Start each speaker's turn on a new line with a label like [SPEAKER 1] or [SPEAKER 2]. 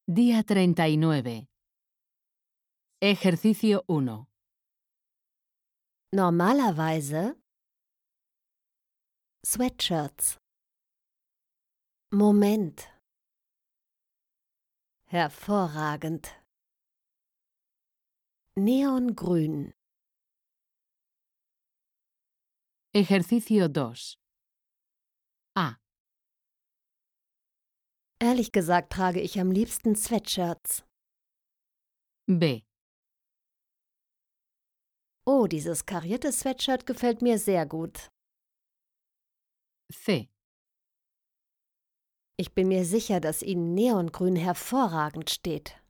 [SPEAKER 1] Día 39. Ejercicio 1.
[SPEAKER 2] Normalerweise Sweatshirts. Moment. Hervorragend. Neongrün.
[SPEAKER 1] Ejercicio 2. A.
[SPEAKER 2] Ehrlich gesagt trage ich am liebsten Sweatshirts.
[SPEAKER 1] B.
[SPEAKER 2] Oh, dieses karierte Sweatshirt gefällt mir sehr gut.
[SPEAKER 1] C.
[SPEAKER 2] Ich bin mir sicher, dass Ihnen Neongrün hervorragend steht.